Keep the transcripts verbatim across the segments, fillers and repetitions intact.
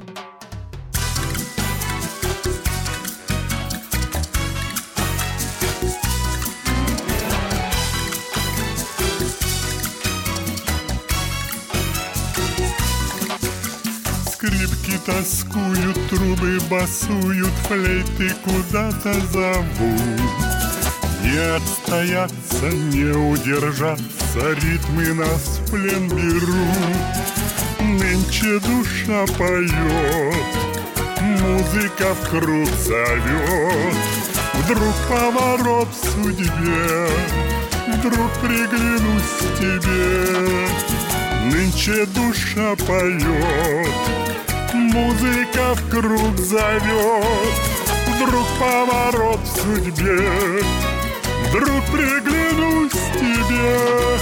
Скрипки тоскуют, трубы басуют, флейты куда-то зовут. Не отстояться, не удержаться, ритмы нас в плен берут. Нынче душа поет, музыка в круг зовет. Вдруг поворот в судьбе, вдруг приглянусь к тебе. Нынче душа поет, музыка в круг зовет. Вдруг поворот в судьбе, вдруг приглянусь к тебе.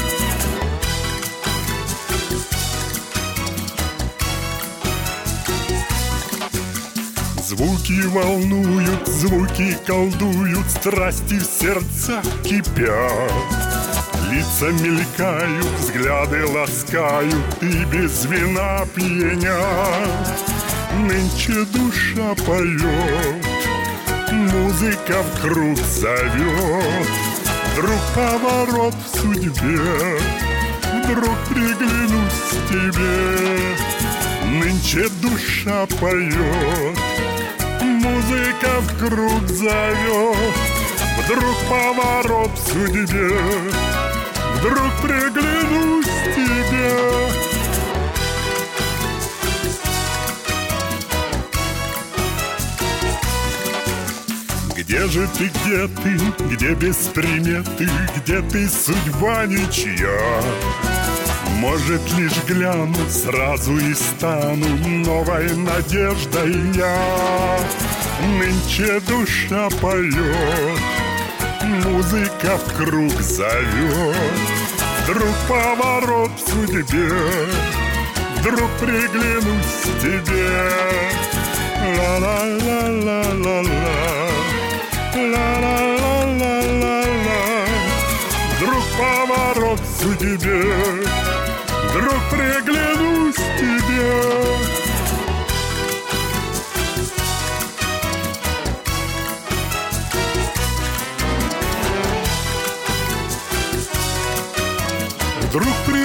Звуки волнуют, звуки колдуют, страсти в сердцах кипят. Лица мелькают, взгляды ласкают и без вина пьянят. Нынче душа поет, музыка в круг зовет. Вдруг поворот в судьбе, вдруг приглянусь к тебе. Нынче душа поет, музыка в круг зовет. Вдруг поворот в судьбе, вдруг приглянусь к тебе. Где же ты, где ты, где без приметы, где ты, судьба ничья? Может, лишь гляну, сразу и стану новой надеждой я. Нынче душа поет, музыка в круг зовет. Вдруг поворот в судьбе, вдруг приглянусь к тебе. Ла-ла-ла-ла-ла-ла, ла-ла-ла-ла-ла-ла. Вдруг поворот в судьбе, вдруг приглянусь к тебе. Вдруг приглянусь